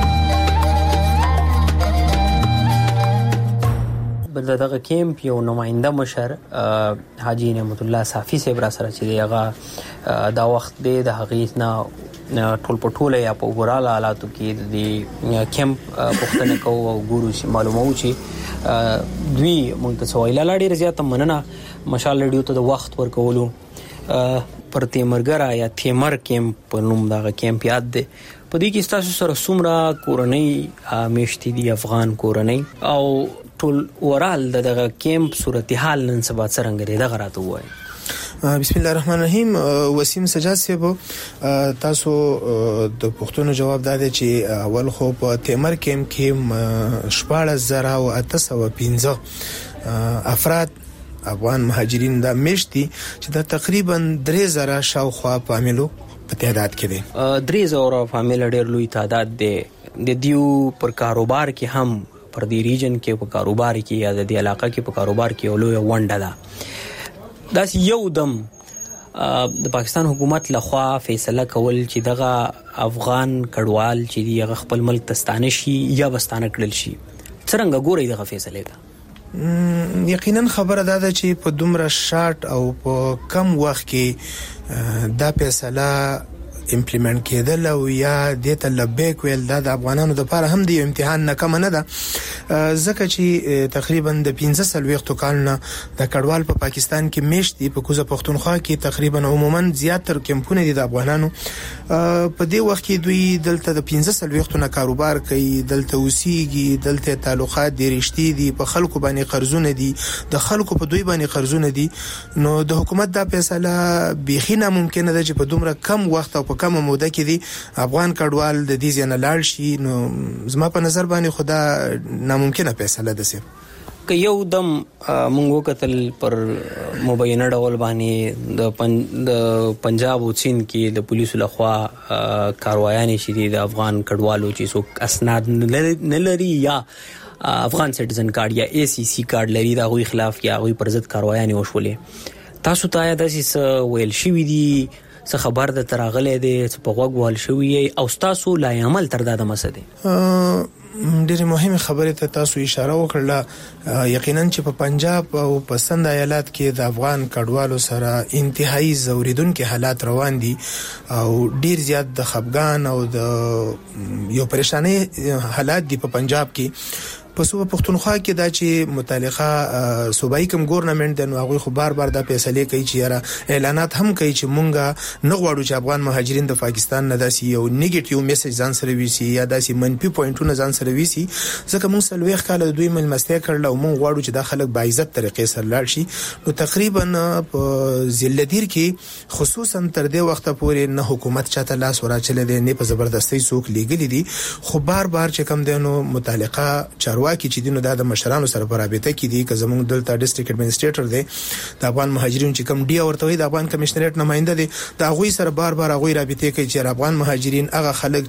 بل دغه کیمپ یو نماینده مشر حاجی نعمت الله صافی صاحب را سره چې دغه دا وخت د هغې نه ټول پټوله یا په ګوراله حالاتو کې د کیمپ پوښتنه کوو او ګورو چې معلومو چې دوی مونږ ته سوایله لا ډېر زیاته مننه مشال رادیو ته د وخت ورکولو. پر تیمرګرا یا تیمر کیمپ په نوم دغه کیمپ یاد دی. په دې کې ستاسو سره څومره کورنۍ میشتې دي افغان کورنۍ او ټول اورال دغه کیمپ صورتحال نن سبا څنګه دی دغه راته وایي. بسم الله الرحمن الرحیم. وسیم سجاد صاحب تاسو د پښتون جواب داده چې اول خو په تیمر کیمپ کې شپاړس زره او اته سوه پنځه افراد افغان مهاجرین دا میشتي چې دا تقریبا درې زره شاوخوا فامیلو په تعداد کې دي. درې زره فامیل ډېر لوی تعداد دی. د دیو پر کاروبار کې هم پر دې ریجن کې په کاروبار کې یا د دې علاقې کې په کاروبار کې لوی ونډه ده. دا یو دم د پاکستان حکومت لخوا فیصله کول چې دغه افغان کډوال چې دی هغه خپل ملک تستانه شي یا بستانه کړل شي. څنګه ګوري دغه فیصله ده؟ یقینا خبره ده چې په دومره شارټ او په کم وخت کې دا فیصله امپلیمنٹ کېدل او یا د ته لبیک ویل دا د افغانانو لپاره هم د امتحان نه کم نه ده. ځکه چې تقریبا د پنځه سلويختو کالونه د کډوال په پاکستان کې میشتي په کوزه پښتونخوا کې تقریبا عموما زیاتره کمپونه دي د افغانانو. په دې وخت کې دوی دلته د پنځه سلويختو نه کاروبار کوي، دلته اوسېږي، دلته تعلقات دي، رشتې دي، په خلکو باندې قرضونه دي، د خلکو په دوی باندې قرضونه دي. نو د حکومت دا فیصله بيخي ناممکنه ده چې په دومره کم وخت او په کومه موده کې دي افغان کډوال د دې ځای نه لاړ شي. نو زما په نظر باندې خدا ناممکنه فیصله ده. سي که یو دم مونږ وکتل پر مبینه ډول باندې د پن د پنجاب او سیند کې د پولیسو لخوا کاروایانې شې د افغان کډوالو چې څوک اسناد نه لري یا افغان سټیزن کارت یا ای سی سی کارت لري د هغوی خلاف یا هغوی پر ضد کاروایانې وشولې. تاسو ته آیا داسې څه ویل شوي دي، څه خبر د تراغله دي، څه په غوږ وهل شوي او تاسو لا عمل تر دا مسه دي؟ ډېرې مهمه خبره ته تاسو اشاره وکړه. یقینا چې په پنجاب او په سند ایالات کې د افغان کډوالو سره انتهایی زوریدونکو حالات روان دي او ډېر زیات د خفګان او د یو پریشانی حالات دي په پنجاب کې. په صوبه پښتونخوا کې دا چې متعلقه صوبایي کوم ګورنمنت د نو هغه خو بار بار د فیصله کوي چې یاره اعلانات هم کوي چې مونږه نه غواړو چې افغان مهاجرین د پاکستان نه داسي یو نیگیټیو میسج ځان سره ویسي یا داسي منفي پوینټونه ځان سره ویسي، ځکه مونږ سلويخ کال دوی ملمستیا کړل او مونږ غواړو چې د خلک با عزت طریقې سره لاړ شي. نو تقریبا په ذلدیر کې خصوصا تر دې وخت پورې نه حکومت چاته لاس ورچل دي نه په زبردستۍ څوک لګل دي، خو بار بار چې کم دینو متعلقه چارو کې چې دینو د مشرانو سره په رابطه کې دي که زموږ دلته ډیسټریکټ ایڈمنسټریټر دی د افغان مهاجرینو چې کم ډی ورته وي د افغان کمشنریټ نماینده دي، دا غوي سره بار بار غوي رابطه کوي چې افغان مهاجرین هغه خلک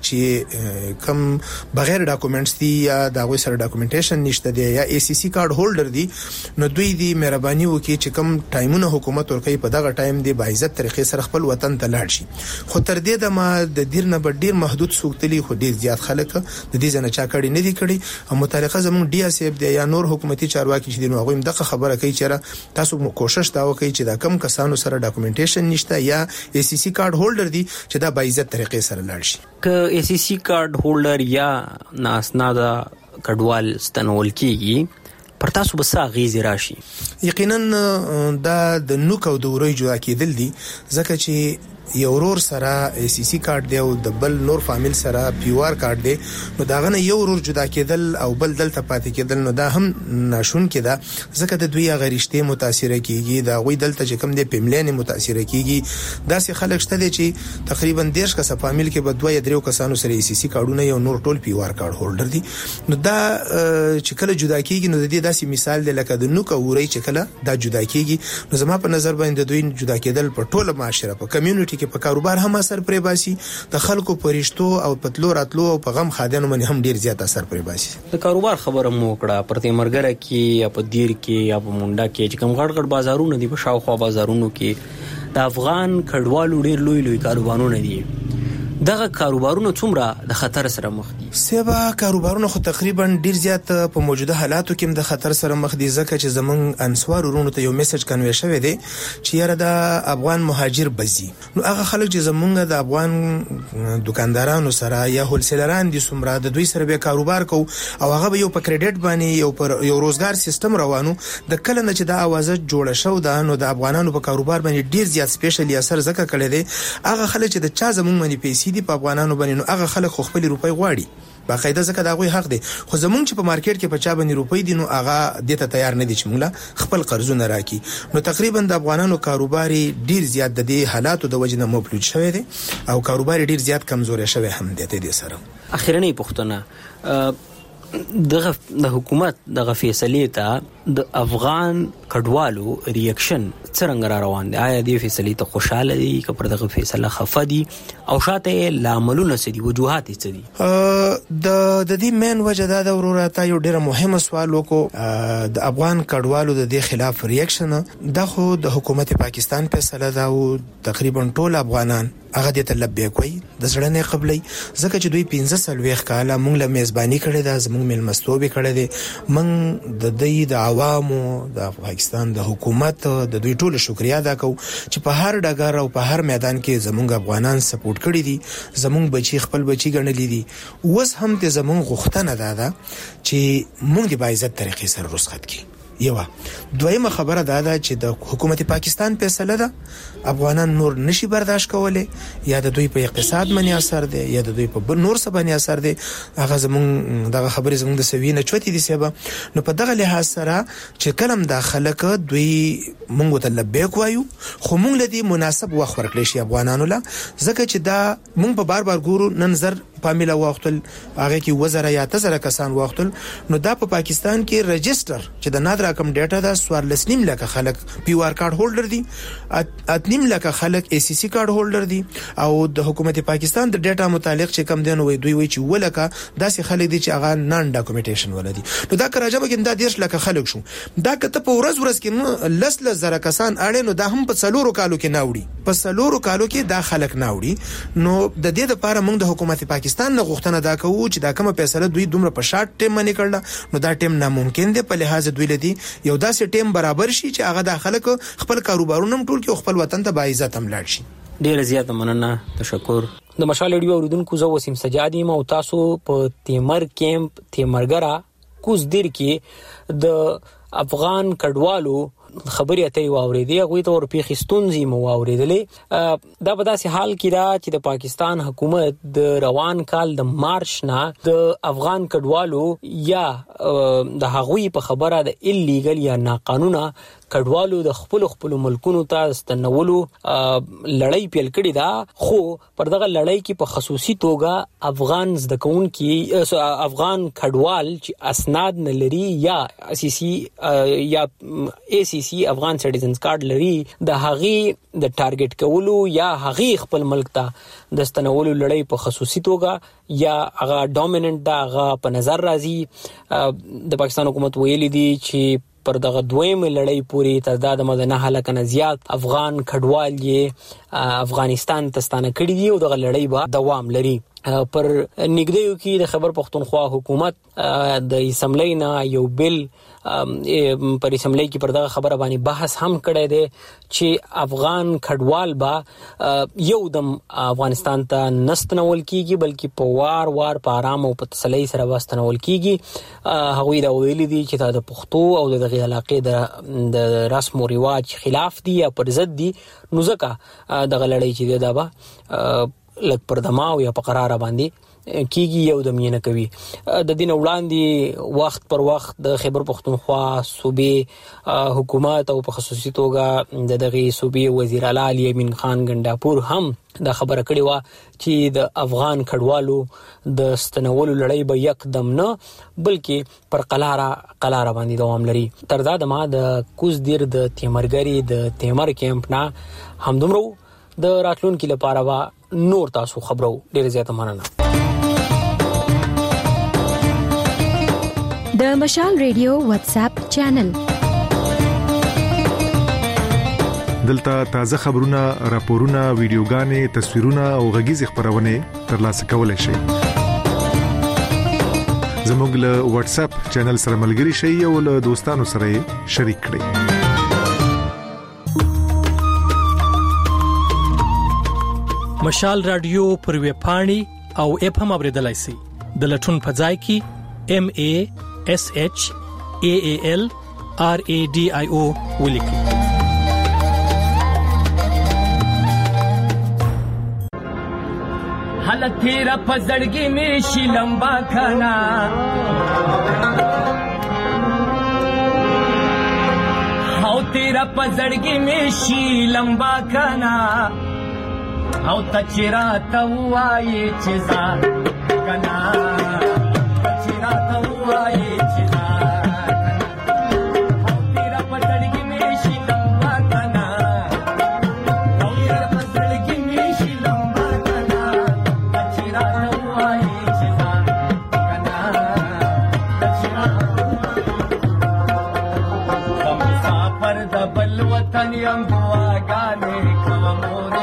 چې کم بغیر ډاکومېنټس دي یا د غوي سره ډاکومېنټیشن نشته دی یا ای سی سی کارت هولډر دي، نو دوی دي مهرباني وکړي چې کم ټایمونه حکومت ورکوي په دغه ټایم دی با عزت طریقې سره خپل وطن ته لاړ شي. خو تر دې د ما د دیر نه ډیر محدود سوکتلی خو ډیر زیات خلک د دې ځنه چا کړي نه دي کړي او متعلقه زموږ ډي اس اف دی یا نور حکومتي چارواکي چې دینو هغه هم دغه خبره کوي چې تاسو مو کوشش دا وکړئ چې دا کم کسانو سره ډاکومېنټیشن نشته یا ای سی سی کارت هولډر دي چې دا با عزت طریقې سره لاړ شي. که ای سی سی کارت هولډر یا ناسناده کډوال ستنول کیږي پر تاسو به څه غیزه راشي؟ یقینا دا د نوک او د ورې جوړ کېدل دي، ځکه چې یو ورور سره ای سی سی کارت دی او د بل نور فامیل سره پی آر کارت دی، نو دا غنه یو ورور جدا کېدل او بل دلته پاتې کېدل نو دا هم ناشون کېده، ځکه د دوی غریشته متاثر کیږي، دا غوي دلته چې کوم دی پیملین متاثر کیږي. دا سه خلک شته دي چې تقریبا دیرش کسه فامیل کې به دوه یا درو کسانو سره ای سی سی کارتونه یو نور ټول پی آر کارت هولډر دي. نو دا چې کله جدا کیږي نو د دې داسې مثال دی لکه د نوک اوري چې کله دا جدا کیږي، نو زما په نظر باندې دوی جدا کېدل په ټوله معاشره په کمیونټي کې په کاروبار هم اثر پرې باسي، د خلکو پرشتو او پتلو راتلو او په غم خادانو باندې هم ډیر زیات اثر پرې باسي. د کاروبار خبره مو کړه پر تیمرګره کې یا په دیر کې یا په مونډه کې چې کوم غړ غړ بازارونه دي په شاوخوا بازارونو کې د افغان کډوالو ډیر لوی لوی کاروبارونه دي، دغه کاروبارونه څومره د خطر سره مخ دي؟ سبا کاروبارونه خو تقریبا ډیر زیات په موجوده حالاتو کې د خطر سره مخ دي، ځکه چې زمونږ انسوار ورونو ته یو میسج کنوي شوی دی چې یاره د افغان مهاجر بزي، نو هغه خلک چې زمونږ د افغان دکاندارانو سره یا هولسیلران دي سمرا د دوی سره به کاروبار کو او هغه به یو په کریډټ باندې یو پر یو روزګار سیستم روانو، د کله نه چې د اوازه جوړه شو دا نو د افغانانو په کاروبار باندې ډیر زیات سپیشلی اثر ځکه کړی دی. هغه خلک چې د چا زمونږ باندې پیسې دي په افغانانو باندې نو هغه خلک خو خپل روپۍ غواړي باقاعده، ځکه دا غوي حق دی، خو زمونږ چې په مارکیټ کې په چا باندې روپۍ دي نو هغه دته تیار نه دي چې موږ خپل قرضونه راکړي. نو تقریبا د افغانانو کاروباري ډیر زیات د دې حالاتو د وجې نه مبلوج شوی دی او کاروباري ډیر زیات کمزوري شوی هم دی. د دې سره اخیرنی پښتنه دغه د حکومت دغه فیصله ته د افغان کډوالو ریاکشن څنګه را روان دي؟ آیا دې فیصله ته خوشاله دي که پر دغه فیصله خفه دي او شاته لاملونه څه دي، وجوهات څه دي؟ د د دې مین وجه دا د وروره تا یو ډیره مهمه سوال وکړو د افغان کډوالو د دې خلاف ریاکشن دا خو د حکومت پاکستان فیصله دا او تقریبا ټول افغانان هغه دې ته لبیک وي د زړه نه قبلې، ځکه چې دوی پنځه سلويخ کاله مونږ له میزبانی کړې ده، زمونږ ملمستوب کړې ده، مونږ د دې د عوامو د پاکستان د حکومت د دوی ټول شکریا ادا کوو چې په هر ډګر او په هر میدان کې زمونږ افغانان سپورټ کړی دي، زمونږ بچي خپل بچي ګڼلې دي. اوس هم ته زمونږ غوښتنه ده ده چې مونږ د باعزت طریقې سره رخصت کړي. یو دویمه خبره دا ده چې د حکومت پاکستان فیصله ده افغانان نور نشي برداشت کولای، یا د دوی په اقتصاد باندې اثر دی یا د دوی په نور څه باندې اثر دی، هغه زمونږ دغه خبرې زمونږ د سوینه چوتې دي سبا. نو په دغه لحاظ سره چې کلم داخله ک دوی مونږ ته لبیک وایو، خو مونږ لدی مناسب وخت ورکړی شي افغانانو لا، ځکه چې دا مونږ په بار بار ګورو نن زر فامیلا واختل هغه کې وزره یا تزره کسان واختل نو دا په پاکستان کې رجستر چې د نادر کم ډیټا دا سوار لسنیم لکه خلک پی او آر کارت هولډر دي اتنیم لکه خلک ای سی سی کارت هولډر دي او د حکومت پاکستان د ډیټا متعلق چې کم دین وي دوی وی چې ولکه داسې خلک دي چې هغه نان ډاکومېنټیشن ولدي نو دا کراجمه کې دا دیرش لکه خلک شو دا کته په ورځ ورځ کې لسله زره کسان اړه نو دا هم په څلورو کالو کې ناوړي په څلورو کالو کې دا خلک ناوړي نو د دې لپاره موږ د حکومت پاکستان نه غوښتنه دا کوو چې دا کومه فیصله دوی دومره په شارټ ټیم باندې کړل نو دا ټیم ناممکن دی په لحاظ دوی لدی یو داسې ټیم برابر شي چې هغه د خلک خپل کاروبارونه ټول کې خپل وطن ته باعزت هم لاړ شي. ډیر زیات مننه تشکر. د مشال ریډیو اوریدونکو زو وسیم سجادي مو تاسو په تیمر کیمپ تیمرګرا کوز دیر کې د افغان کډوالو خبري اترې واوریدې هغه ته ورپی خستونزي مو واوریدلې دا په داسې حال کې را چې د پاکستان حکومت د روان کال د مارچ نه د افغان کډوالو یا د هغوی په خبره د الیګل یا ناقانونه کډوالو د خپل خپل ملکونو ته ستنولو لړۍ پیل کړې ده خو پر دغه لړۍ کې په خصوصي توګه افغان زدکون کې افغان کډوال چې اسناد نه لري یا اساسي یا ای سی سی افغان سټیزنز کارت لري د هغې د ټارګټ کولو یا هغې خپل ملک ته د ستنولو لړۍ په خصوصي توګه یا هغه ډومیننت دا هغه په نظر راځي د پاکستان حکومت ویلي دي چې پر دغه دویم لړۍ پوری تعداد مده نه هلکه زیات افغان کډوال یې افغانستان ته ستانه کړي دي او دغه لړۍ به دوام لري. پر نګدیو کې د خبر پښتونخوا حکومت د اسمبلی نه یو بل پر اسمبلی کې پر دغه خبره باندې بحث هم کړی دی چې افغان کډوال به یو دم افغانستان ته نستنول کیږي بلکې په وار وار په آرام او په تسلی سره واستنول کیږي. هغوی دا ویلي دي چې دا د پښتو او دغه علاقې د رسم او رواج خلاف دي یا پر ضد دي نو ځکه دغه لړۍ چې دا به لک پر دماو یا په قرار باندې کیږي یو د مینه کوي. د دین وړاندې وخت پر وخت د خیبر پختونخوا صوبې حکومت او په خصوصي توګه د دغه صوبې وزیر اعلی علي امین خان ګنداپور هم دا خبره کړې و چې د افغان کډوالو د ستنولو لړۍ به یکدم نه بلکې پر قلاره قلاره باندې دوام لري. تر دا د ما د کوز دیر د تیمرګری د تیمر کیمپ نه همدومره د راتلونکو لپاره وا نور تاسو خبرو ډیر زیاته مننه. د مشال ریډیو واتس اپ چینل دلته تازه خبرونه، راپورونه، ویډیوګانې، تصویرونه او غږیز خبرونه ترلاسه کولای شئ. زموږ له واتس اپ چینل سره ملګري شئ او له دوستانو سره شریک کړئ. مشال رادیو پر ویب پاڼې او اپ هم اوریدلای شئ. د لټون په ځای کې ام ا اس اچ ا ا ال ار ا ډي آی او ولیکئ. حالت تیرا پزړګي می شي لمبا کنا هاو تیرا پزړګي می شي لمبا کنا او تچرا توای چزا کنا تچرا توای چزا او تیرا پزړګي می شي لمبا کنا او تیرا پزړګي می شي لمبا کنا تچرا توای چزا کنا تچرا هم سفر د بل وطن یم دعاګانې کومه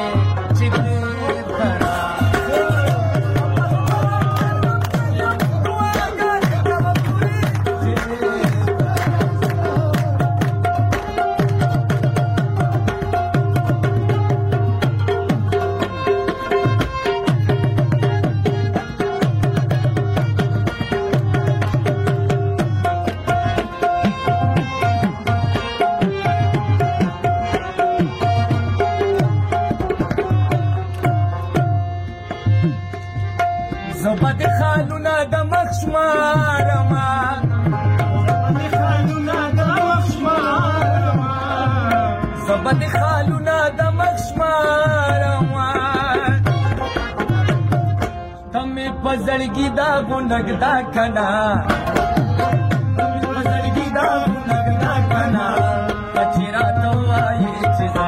پزړګي دا ګونګ دا کنا پزړګي دا ګونګ دا کنا اچرا تو وای چې دا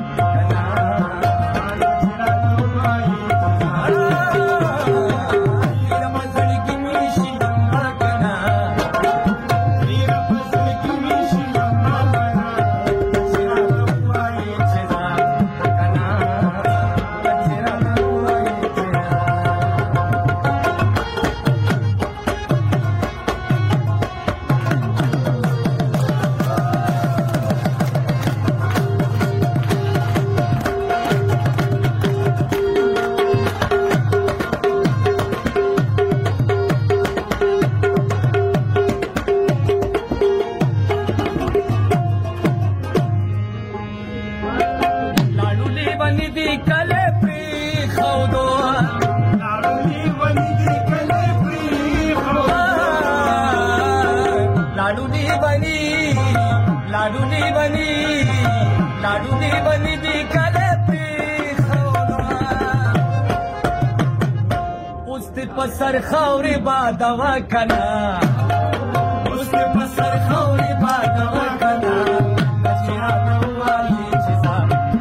پسر خاورې بادوا کنا اوس پسر خاورې بادوا کنا بچیا نوالي چې سا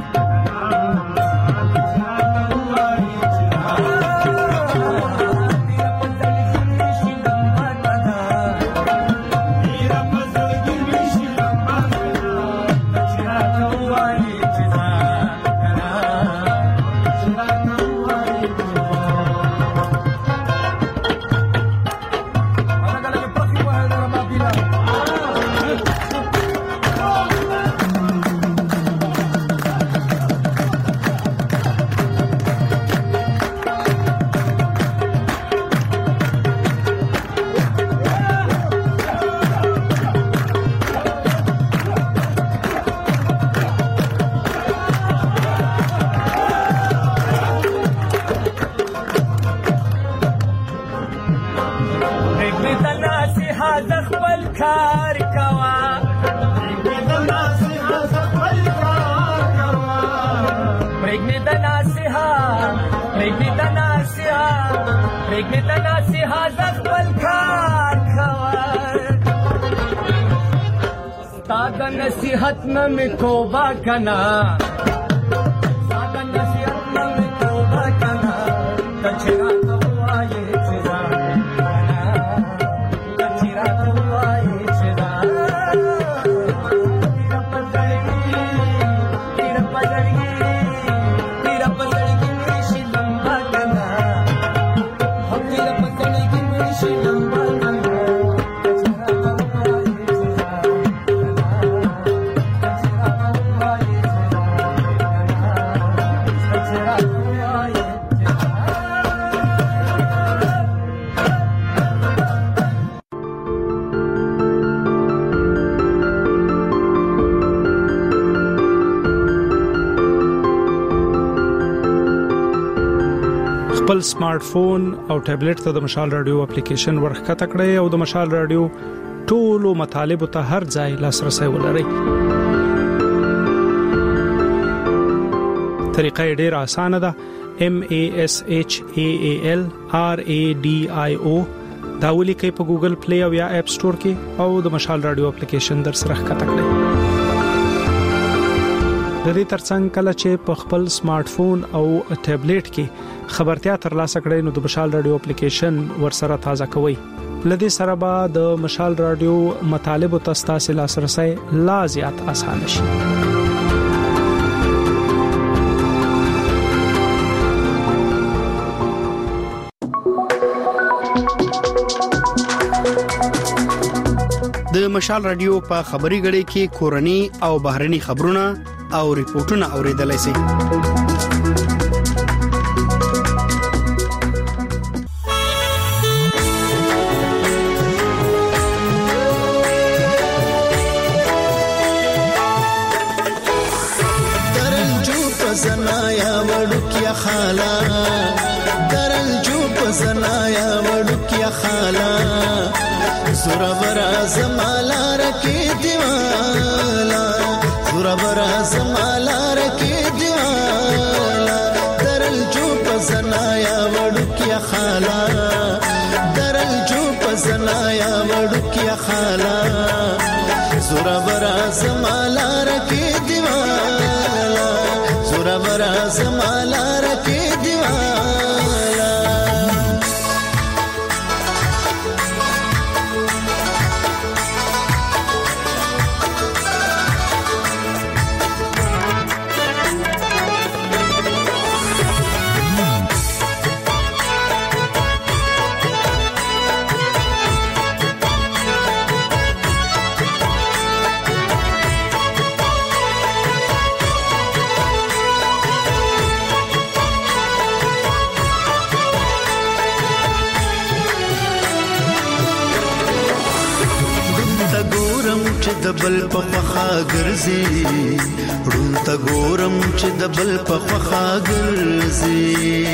नसीहत में मैं तौबा कना सादा नसीहत में मैं तौबा कना कचरा तो आए चिरा कचरा तो आए चिरा तेरा पजड़गी तेरा पजड़गी तेरा पजड़गी मेरी लंबा कना हम तेरा पजड़गी मेरी लंबा خپل سمارټ فون او ټابلیټ ته د مشال رادیو اپلیکیشن ورخکته کړئ او د مشال رادیو ټولو مطالب ته هر ځای لاسرسي ولرئ. طریقه ډیره اسانه ده. M A S H A A L R A D I O دا ولیکئ په ګوګل پلی او یا اپ سٹور کې او د مشال رادیو اپلیکیشن در سره ښکته کړئ. د دې ترڅنګ کله چې په خپل سمارټ فون او ټابلیټ کې خبرتیا ترلاسه کړئ نو د مشال رادیو اپلیکیشن ورسره تازه کوئ. لدې سره به د مشال رادیو مطالب او تاسو لاسرسي لا زیات آسان شي. د مشال رادیو په خبري غړي کې کورني او بهرني خبرونه او ریپورتونه اوریدلای شئ. زنایا وړوکیا خالا درل جو په زنایا وړوکیا خالا زورا برا زمالا رکی دیوالا زورا برا زمالا رکی دیوالا درل جو په پزنایا وړوکیا خالا درل جو پزنایا وړوکیا خالا زورا برا زمالا رکی دیوالا زورا برا زمالا رکی دیوالا د بل په خوا ګرځي ړون ته ګورم چې د بل په خوا ګرځي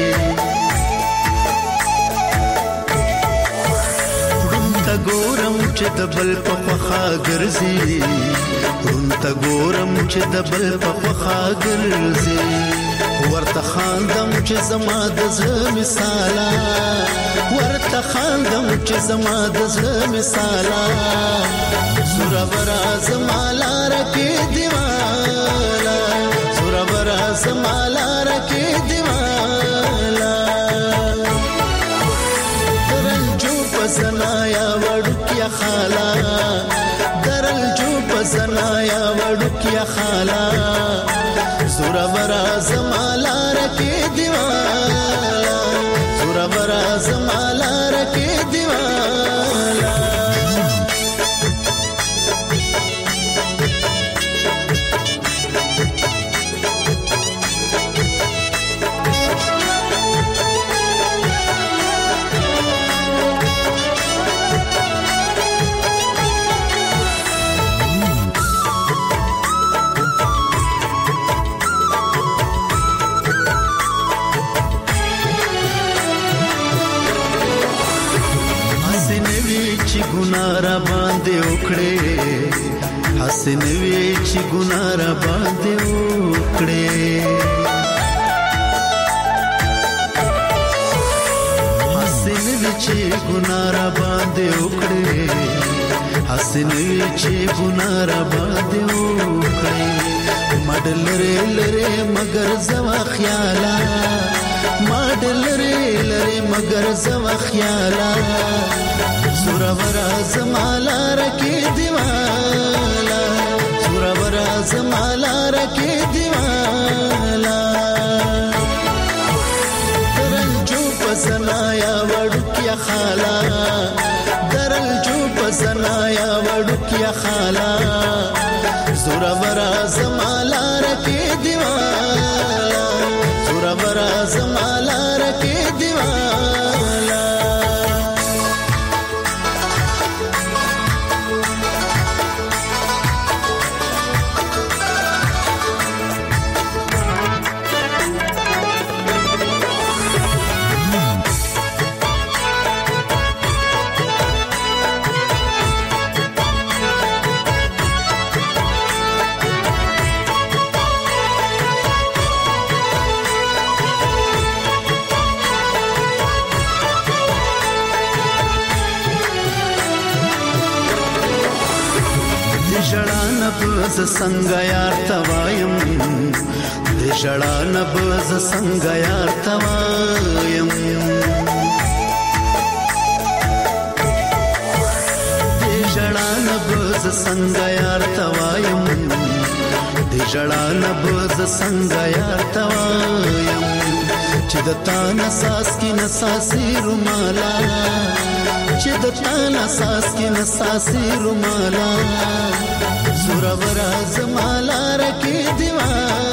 ړون ته ګورم چې د بل په خوا ګرځي ړون ته ګورم چې د بل په خوا ګرځي ورته خاندم چې زما د زړه مثالا ورته خاندم چې زما د زړه مثالا زورا برا زمالا رکی دیوالا زورا برا زمالا رکی دیوالا درل جو پزنایا وڑکیا خالا درل جو پزنایا وڑکیا خالا زورا برا زمالا رکی دیوالا زورا برا زمالا رکی دیوالا ګنارا باندې وکړې حسن وی چې ګنارا باندې وکړې حسن وی چې ګنارا باندې وکړې حسن وی چې ګنارا باندې وکړې مډل لري لري مگر زما خیالا مډل لري لري مگر زما خیالا زورا برا زمالا رکی دیوالا زورا برا زمالا رکی دیوالا درل جو پزنایا وڑکیا خالا درل جو پزنایا وڑکیا خالا زورا برا زمالا رکی دیوالا زورا برا زمالا رکی دیوالا ز څنګه یار توایم د ژړا نه بز څنګه یار توایم د ژړا نه بز څنګه یار توایم د ژړا نه بز څنګه یار توایم چې د تا نساس کې نساسي رومالا چې د تا نساس کې نساسي رومالا زورا برا زمالا رکی دیوالا